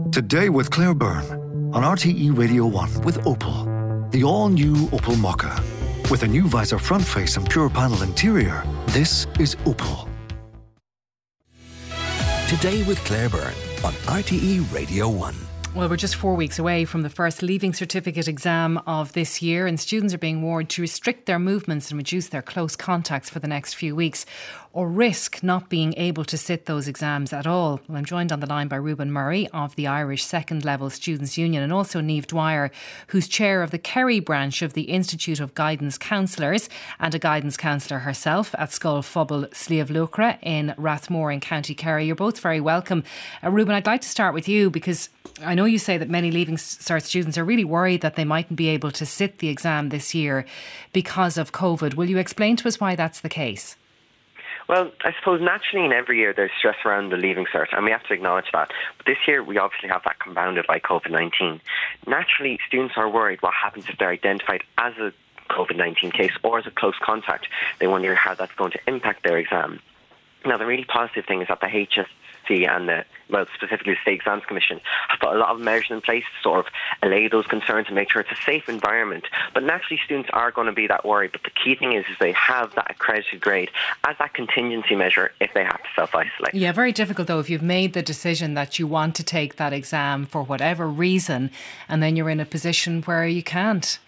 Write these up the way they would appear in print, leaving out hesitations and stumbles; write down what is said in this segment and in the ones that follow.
Today with Claire Byrne on RTE Radio 1 with Opel. The all-new Opel Mokka. With a new visor front face and pure panel interior, this is Opel. Today with Claire Byrne on RTE Radio 1. Well, we're just 4 weeks away from the first Leaving Certificate exam of this year, and students are being warned to restrict their movements and reduce their close contacts for the next few weeks, or risk not being able to sit those exams at all. Well, I'm joined on the line by Reuben Murray of the Irish Second Level Students' Union, and also Niamh Dwyer, who's chair of the Kerry branch of the Institute of Guidance Counsellors and a guidance counsellor herself at Scoil Phobal Sliabh Luachra in Rathmore in County Kerry. You're both very welcome. Reuben, I'd like to start with you because I know you say that many Leaving Cert students are really worried that they mightn't be able to sit the exam this year because of COVID. Will you explain to us why that's the case? Well, I suppose naturally in every year there's stress around the Leaving Cert, and we have to acknowledge that. But this year we obviously have that compounded by COVID-19. Naturally, students are worried what happens if they're identified as a COVID-19 case or as a close contact. They wonder how that's going to impact their exam. Now, the really positive thing is that the HSC and specifically the State Exams Commission have put a lot of measures in place to sort of allay those concerns and make sure it's a safe environment. But naturally, students are going to be that worried. But the key thing is they have that accredited grade as that contingency measure if they have to self-isolate. Yeah, very difficult though if you've made the decision that you want to take that exam for whatever reason and then you're in a position where you can't.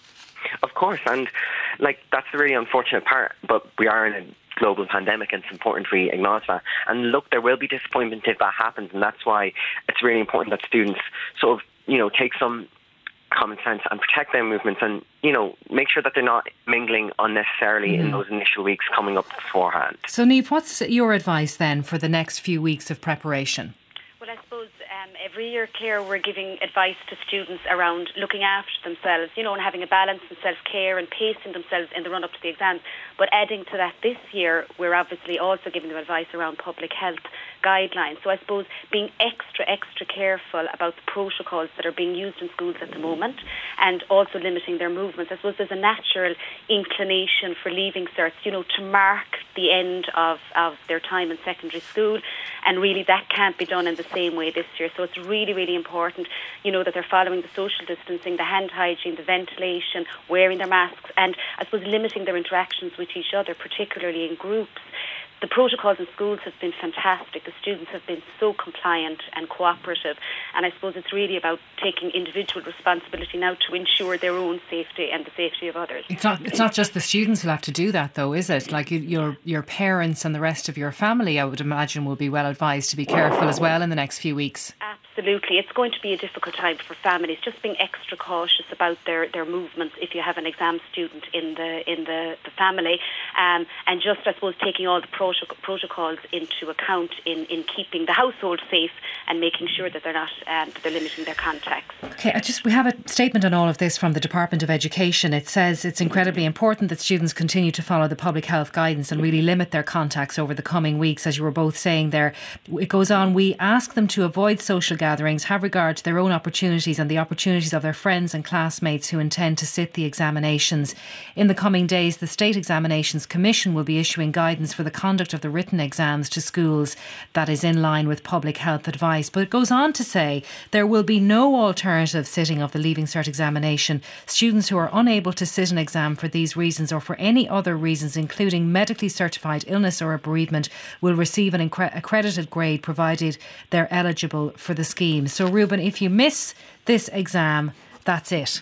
Of course, and that's the really unfortunate part. But we are in a global pandemic, and it's important we acknowledge that. And look, there will be disappointment if that happens, and that's why it's really important that students sort of, take some common sense and protect their movements and, make sure that they're not mingling unnecessarily in those initial weeks coming up beforehand. So Niamh, what's your advice then for the next few weeks of preparation? Well, I suppose every year, Claire, we're giving advice to students around looking after themselves, and having a balance and self-care and pacing themselves in the run-up to the exams. But adding to that this year, we're obviously also giving them advice around public health guidelines. So I suppose being extra careful about the protocols that are being used in schools at the moment and also limiting their movements. I suppose there's a natural inclination for Leaving Certs, to mark the end of their time in secondary school, and really that can't be done in the same way this year. So it's really, really important, that they're following the social distancing, the hand hygiene, the ventilation, wearing their masks, and I suppose limiting their interactions with each other, particularly in groups. The protocols in schools have been fantastic. The students have been so compliant and cooperative. And I suppose it's really about taking individual responsibility now to ensure their own safety and the safety of others. It's not just the students who have to do that, though, is it? Like your parents and the rest of your family, I would imagine, will be well advised to be careful as well in the next few weeks. Absolutely. It's going to be a difficult time for families, just being extra cautious about their movements if you have an exam student in the family, and just, I suppose, taking all the protocols into account in keeping the household safe and making sure that they're not that they're limiting their contacts. Okay, we have a statement on all of this from the Department of Education. It says it's incredibly important that students continue to follow the public health guidance and really limit their contacts over the coming weeks, as you were both saying there. It goes on, we ask them to avoid social gatherings, have regard to their own opportunities and the opportunities of their friends and classmates who intend to sit the examinations. In the coming days, the State Examinations Commission will be issuing guidance for the conduct of the written exams to schools that is in line with public health advice. But it goes on to say there will be no alternative sitting of the Leaving Cert examination. Students who are unable to sit an exam for these reasons or for any other reasons, including medically certified illness or a bereavement, will receive an accredited grade provided they're eligible for the scheme. So Reuben, if you miss this exam, that's it.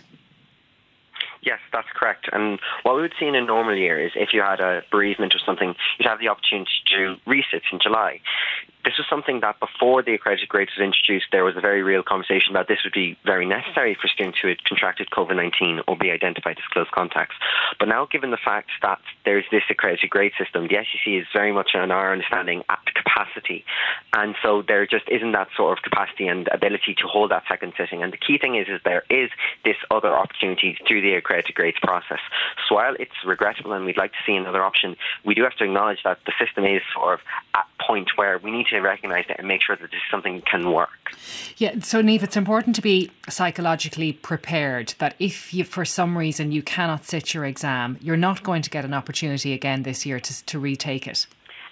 Yes, that's correct. And what we would see in a normal year is if you had a bereavement or something, you'd have the opportunity to do resits in July. This was something that before the accredited grades was introduced, there was a very real conversation about this would be very necessary for students who had contracted COVID-19 or be identified as close contacts. But now, given the fact that there's this accredited grade system, the SEC is very much, in our understanding, at capacity. And so there just isn't that sort of capacity and ability to hold that second sitting. And the key thing is there is this other opportunity through the accredited grades process. So while it's regrettable and we'd like to see another option, we do have to acknowledge that the system is sort of at a point where we need to recognise it and make sure that this is something that can work. Yeah, so Niamh, it's important to be psychologically prepared that if you, for some reason, you cannot sit your exam, you're not going to get an opportunity again this year to retake it.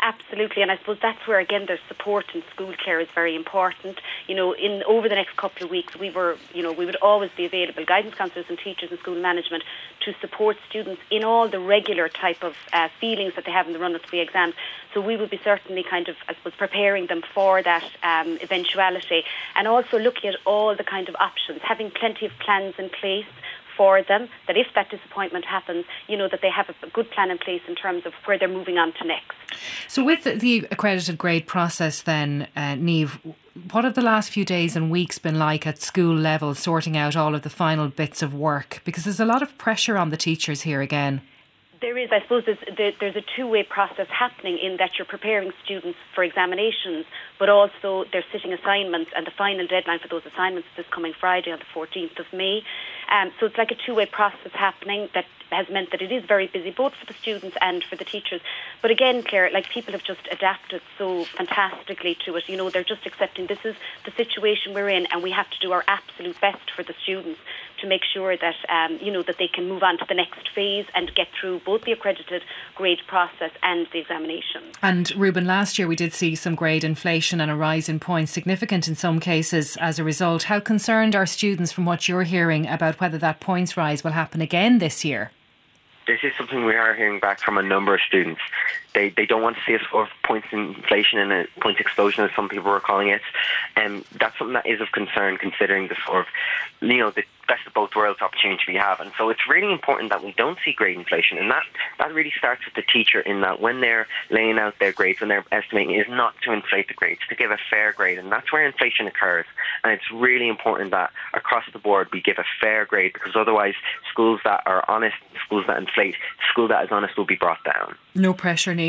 Absolutely, and I suppose that's where, again, their support in school care is very important. Over the next couple of weeks, we would always be available, guidance counsellors and teachers and school management, to support students in all the regular type of feelings that they have in the run-up to the exams. So we will be certainly kind of, I suppose, preparing them for that eventuality, and also looking at all the kind of options, having plenty of plans in place for them, that if that disappointment happens, that they have a good plan in place in terms of where they're moving on to next. So with the accredited grade process then, Niamh, what have the last few days and weeks been like at school level, sorting out all of the final bits of work? Because there's a lot of pressure on the teachers here again. There is. I suppose there's a two-way process happening in that you're preparing students for examinations, but also they're sitting assignments, and the final deadline for those assignments is this coming Friday on the 14th of May. So it's like a two-way process happening that has meant that it is very busy, both for the students and for the teachers. But again, Claire, people have just adapted so fantastically to it. They're just accepting this is the situation we're in, and we have to do our absolute best for the students to make sure that, that they can move on to the next phase and get through both the accredited grade process and the examination. And Ruben, last year we did see some grade inflation and a rise in points, significant in some cases as a result. How concerned are students, from what you're hearing, about whether that points rise will happen again this year? This is something we are hearing back from a number of students. They don't want to see a sort of points inflation and a points explosion, as some people are calling it. And that's something that is of concern, considering the sort of, the best of both worlds opportunity we have. And so it's really important that we don't see grade inflation. And that really starts with the teacher, in that when they're laying out their grades, when they're estimating, is not to inflate the grades, to give a fair grade. And that's where inflation occurs. And it's really important that across the board we give a fair grade, because otherwise schools that are honest, schools that inflate, school that is honest will be brought down. No pressure, Niamh.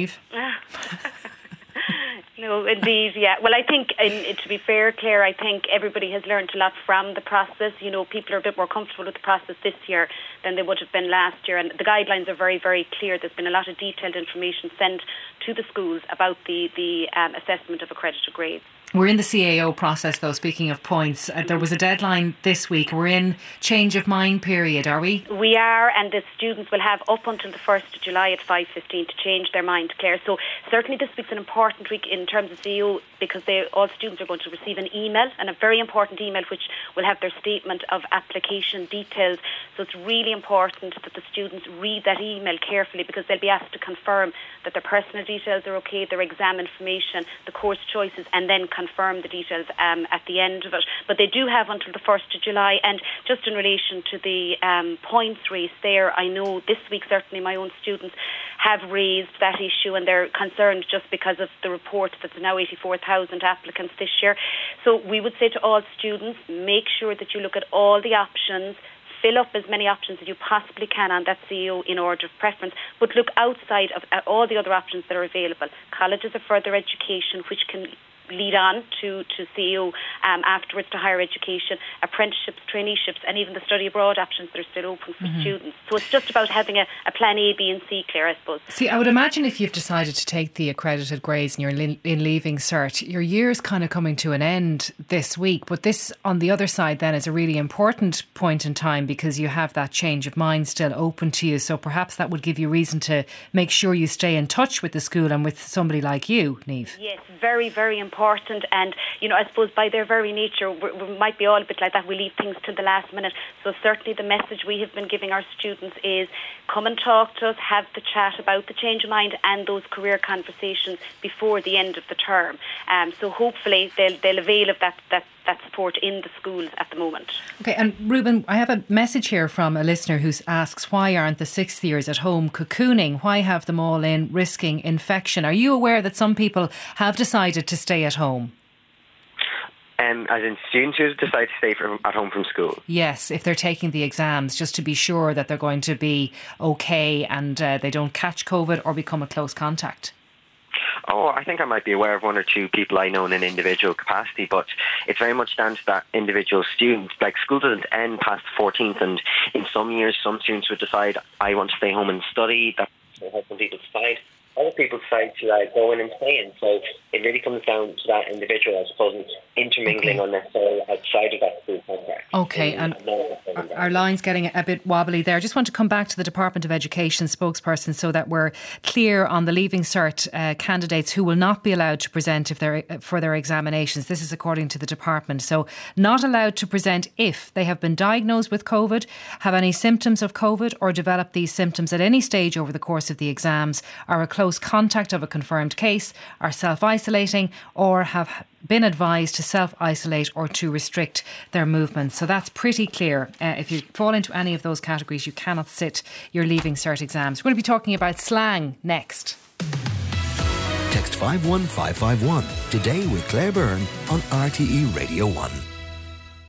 No, indeed, yeah. Well, I think, to be fair, Claire, I think everybody has learned a lot from the process. People are a bit more comfortable with the process this year than they would have been last year. And the guidelines are very, very clear. There's been a lot of detailed information sent to the schools about the assessment of accredited grades. We're in the CAO process, though, speaking of points. There was a deadline this week. We're in change of mind period, are we? We are, and the students will have up until the 1st of July at 5:15 to change their mind, Claire. So certainly this week's an important week in terms of CAO, because all students are going to receive an email, and a very important email, which will have their statement of application details. So it's really important that the students read that email carefully, because they'll be asked to confirm that their personal details are okay, their exam information, the course choices, and then confirm the details at the end of it. But they do have until the 1st of July. And just in relation to the points race there, I know this week certainly my own students have raised that issue, and they're concerned just because of the report that there's now 84,000 applicants this year. So we would say to all students, make sure that you look at all the options, fill up as many options as you possibly can on that CAO in order of preference, but look outside of all the other options that are available. Colleges of further education, which can lead on to CAO, afterwards to higher education, apprenticeships, traineeships, and even the study abroad options that are still open for students. So it's just about having a plan A, B and C, Claire, I suppose. See, I would imagine if you've decided to take the accredited grades and you're in leaving cert, your year's kind of coming to an end this week. But this, on the other side then, is a really important point in time, because you have that change of mind still open to you. So perhaps that would give you reason to make sure you stay in touch with the school and with somebody like you, Niamh. Yes, very, very important. And, I suppose by their very nature, we might be all a bit like that. We leave things to the last minute. So certainly the message we have been giving our students is come and talk to us, have the chat about the change of mind and those career conversations before the end of the term. So hopefully they'll avail of that support in the schools at the moment. Okay, and Ruben, I have a message here from a listener who asks, why aren't the sixth years at home cocooning? Why have them all in, risking infection? Are you aware that some people have decided to stay at home? As in students who decide to stay at home from school? Yes, if they're taking the exams, just to be sure that they're going to be okay and they don't catch COVID or become a close contact. Oh, I think I might be aware of one or two people I know in an individual capacity, but it's very much down to that individual student. Like, school doesn't end past the 14th, and in some years, some students would decide, I want to stay home and study. That's how some people decide. Other people decide to go in and stay in. So it really comes down to that individual, I suppose, and intermingling unnecessarily outside of that school contact. Okay, and Our line's getting a bit wobbly there. I just want to come back to the Department of Education spokesperson so that we're clear on the Leaving Cert candidates who will not be allowed to present for their examinations. This is according to the department. So not allowed to present if they have been diagnosed with COVID, have any symptoms of COVID or develop these symptoms at any stage over the course of the exams, are a close contact of a confirmed case, are self-isolating or have been advised to self-isolate or to restrict their movements. So that's pretty clear. If you fall into any of those categories, you cannot sit your Leaving Cert exams. We're going to be talking about slang next. Text 51551 today with Claire Byrne on RTE Radio 1.